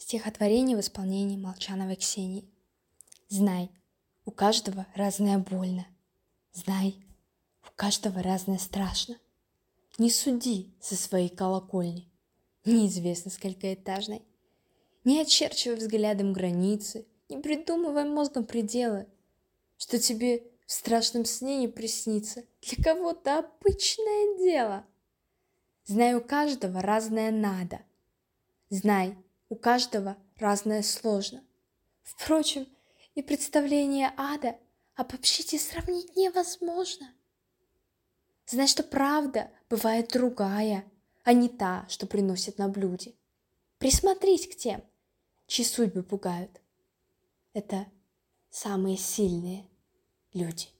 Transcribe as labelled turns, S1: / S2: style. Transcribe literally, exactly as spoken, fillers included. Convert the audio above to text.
S1: Стихотворение в исполнении Молчановой Ксении. Знай, у каждого разное больно. Знай, у каждого разное страшно. Не суди со своей колокольни, неизвестно сколькоэтажной. Не очерчивай взглядом границы, не придумывай мозгом пределы, что тебе в страшном сне не приснится, для кого-то обычное дело. Знай, у каждого разное надо. Знай, у каждого разное сложно. Впрочем, и представление ада обобщить и сравнить невозможно. Знай, что правда бывает другая, а не та, что приносят на блюде. Присмотрись к тем, чьи судьбы пугают. Это самые сильные люди.